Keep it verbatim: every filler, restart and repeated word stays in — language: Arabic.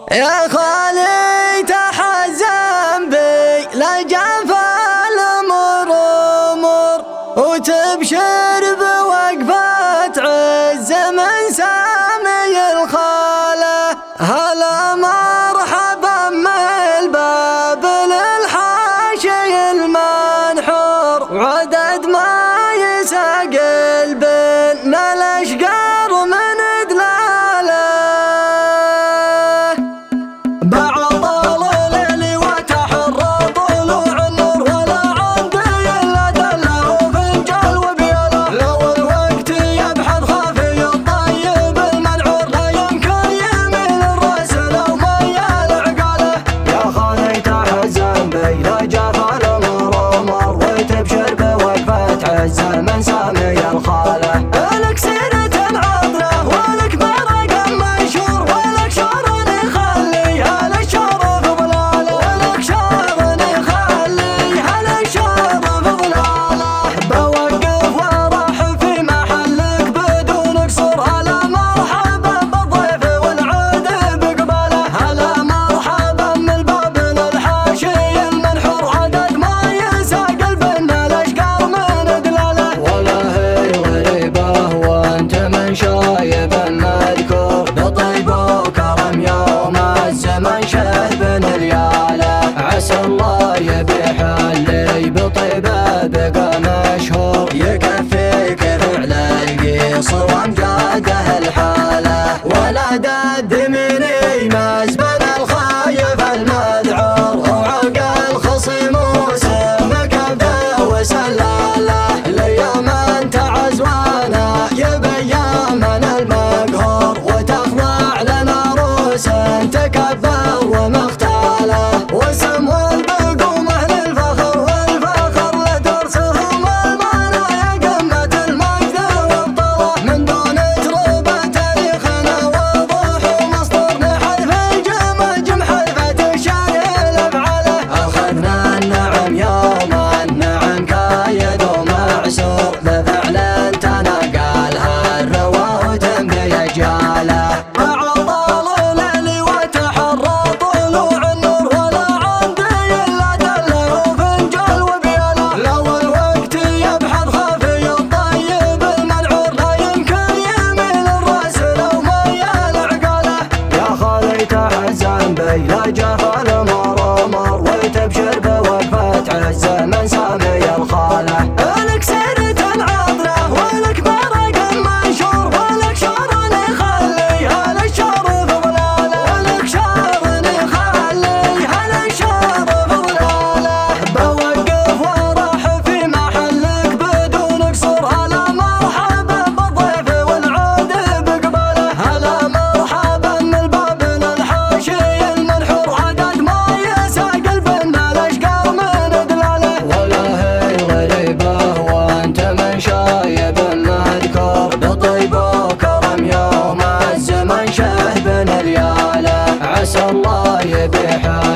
يا خالي تحزن بي لا جفا الأمر أمر وتبشر بوقفة عز من سامي الخالة. هلا مرحبا من الباب للحاشي المنحور وعدد ما يسقل بين الأشقار من دلاله. بعض الليل وتحر طلوع النور ولا عندي إلا دله فنجال وبيله. لو الوقت يبحث خفي الطيب المنعور لا يمكن يميل الرأس لو ميال عقاله. يا خالي تحزن بي لا جفا الأمر أمر وتبشر بوقفة عز من سامي الخالة. لك سيرة عطرة ولك مرق مشهور ولك شعر يخلي هلا الشعر في ظلاله. ولك شعر يخلي هلا الشعر في ظلاله. بوقف وراح في محلك بدون قصور. هلا مرحبا بالضيف والعود بقباله. هلا مرحبا من الباب للحاشي المنحور عدد ما يساقل بين الأشقار من دلاله. ولا هي غريبة وانت من شايب المذكور بطيب وكرم يوم الزمن شهب رياله. عسى الله يبيح اللي بطيبه بقى مشهور يكفيك فعل القيص وامجاده الحاله. ولا دد من يمز بين الخايف المذعور وعقل الخصيم وسمك ابدا وسلاله. ليوم انت عزوانا يبين من المقهور وتخضع لنا روس تكبر ومختاله. وسم والبقومه للفخر والفخر لدرسهم المنايا قمة المجد والطلة. من دون تربة تاريخنا وضوح ومسطور نحذف الجمجم حذفة الشايل افعاله. اخذنا النعم يوما نعم كايد ومعسور بفعل تنقلها الروا وتنبي اجاله. بعض الليل وتحر طلوع النور ولا عندي الا دله فنجال وبيله. لو الوقت يبحث خفي الطيب المنعور لا يمكن يميل الرأس لو ميال عقاله. يا خالي تحزن بي لا جفا الأمر أمر وتبشر بوقفة عز من سامي الخالة. لك سيرة عطرة ولك مرق مشهور ولك شعر يخلي هلا الشعر في ظلاله. ولك شعر يخلي هلا الشعر في ظلاله. بوقف وراح في محلك بدون قصور. هلا مرحبا بالضيف والعود بقباله. هلا مرحبا من الباب للحاشي المنحور عدد ما يساقل بين الأشقار من دلاله. ولا هي غريبة وانت من شايب المذكور بطيب وكرم يوم الزمن شهب رياله. عسى الله يبيح